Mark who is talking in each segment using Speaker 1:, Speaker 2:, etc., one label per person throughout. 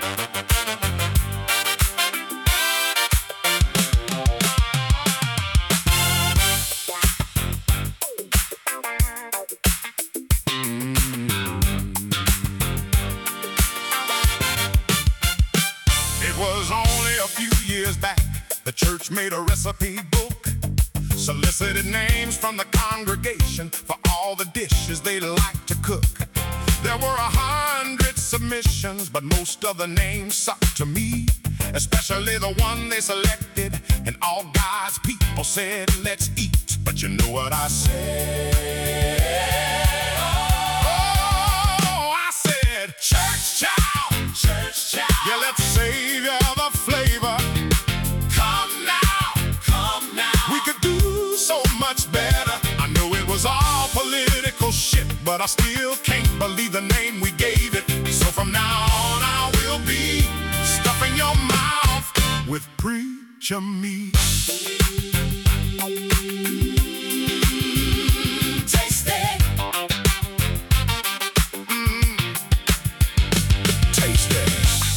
Speaker 1: It was only a few years back, the church made a recipe book, solicited names from the congregation for all the dishes they like to cook. There were 100 submissions, but most of the names sucked to me, especially the one they selected, and all God's people said, let's eat. But you know what I said? Oh, I said, church child, church child. Yeah, let's savor the flavor. Come now. We could do so much better. I know it was all political shit, but I still can't believe the name we gave it. So from now on I will be stuffing your mouth with preacher meat. Taste it. Taste it.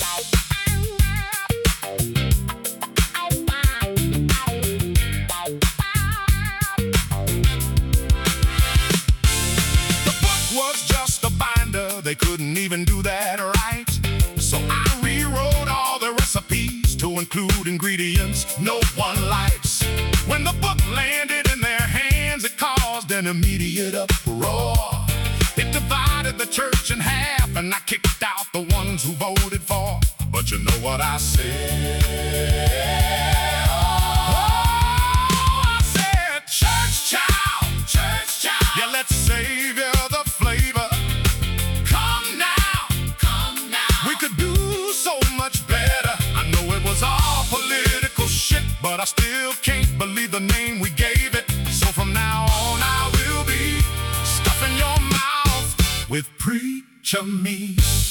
Speaker 1: The book was just a binder, they couldn't even do that right. So I rewrote all the recipes to include ingredients no one likes. When the book landed in their hands, it caused an immediate uproar. It divided the church in half, and I kicked out the ones who voted for. But you know what I said? Oh, I said, church child. Yeah, let's savor the flavor. Come now. We could do so much better. I know it was all political shit, but I still can't believe the name we gave it. So from now on I will be stuffing your mouth with preacher meat.